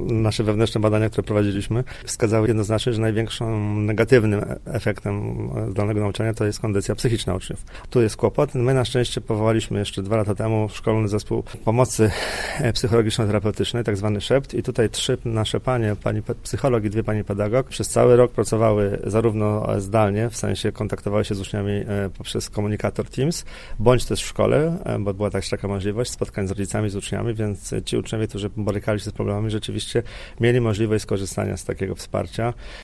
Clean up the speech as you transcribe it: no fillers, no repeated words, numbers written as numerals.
Nasze wewnętrzne badania, które prowadziliśmy, wskazały jednoznacznie, że największym negatywnym efektem zdalnego nauczania to jest kondycja psychiczna uczniów. Tu jest kłopot. My na szczęście powołaliśmy jeszcze 2 lata temu szkolny zespół pomocy psychologiczno-terapeutycznej, tak zwany SZEPT, i tutaj 3 nasze panie, pani psycholog i 2 pani pedagog, przez cały rok pracowały zarówno zdalnie, w sensie kontaktowały się z uczniami poprzez komunikator Teams, bądź też w szkole, bo była też taka możliwość spotkań z rodzicami, z uczniami, więc ci uczniowie, którzy borykali się z problemami, rzeczywiście mieli możliwość skorzystania z takiego wsparcia.